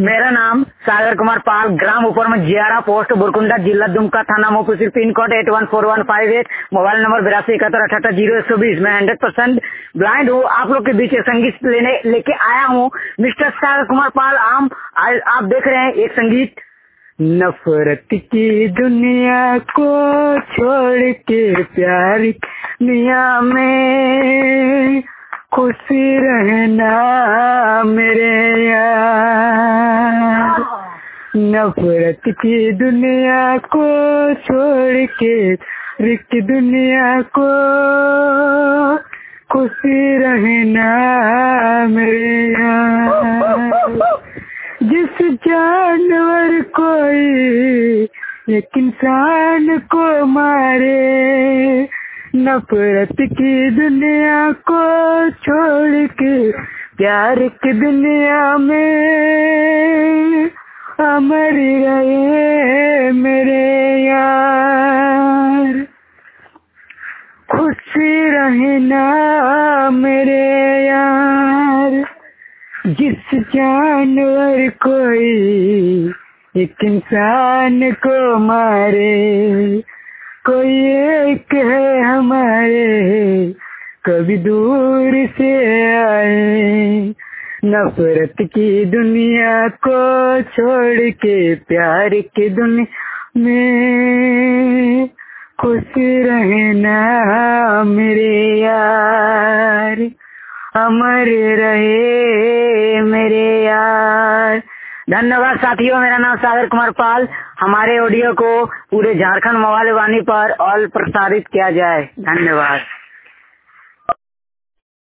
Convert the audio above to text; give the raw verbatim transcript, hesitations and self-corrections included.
मेरा नाम सागर कुमार पाल, ग्राम ऊपर में जियारा, पोस्ट बुरकुंडा, जिला दुमका, थाना Mohpur, pin code eight one four one five eight, mobile number बिरासी इकहत्तर अठहत्तर जीरो एक सौ बीस। मैं हंड्रेड परसेंट ब्लाइंड हूँ। आप लोग के बीच एक संगीत लेने लेके आया हूँ, मिस्टर सागर कुमार पाल। आम आ, आप देख रहे हैं एक संगीत। नफरत की दुनिया को छोड़ के प्यार की दुनिया में खुशी रहना मेरे यार। नफरत की दुनिया को छोड़ के रिक दुनिया को खुशी रहना मेरे यार। जिस जानवर कोई एक इंसान को मारे, नफरत की दुनिया को छोड़ के प्यार की दुनिया में अमर रहे मेरे यार। खुशी रहना मेरे यार। जिस जानवर कोई एक इंसान को मारे, कोई एक है हमारे कभी दूर से आए। नफरत की दुनिया को छोड़ के प्यार की दुनिया में खुश रहना मेरे यार। अमर रहे मेरे यार। धन्यवाद साथियों, मेरा नाम सागर कुमार पाल। हमारे ऑडियो को पूरे झारखंड मोबाइल वाणी पर ऑल प्रसारित किया जाए। धन्यवाद।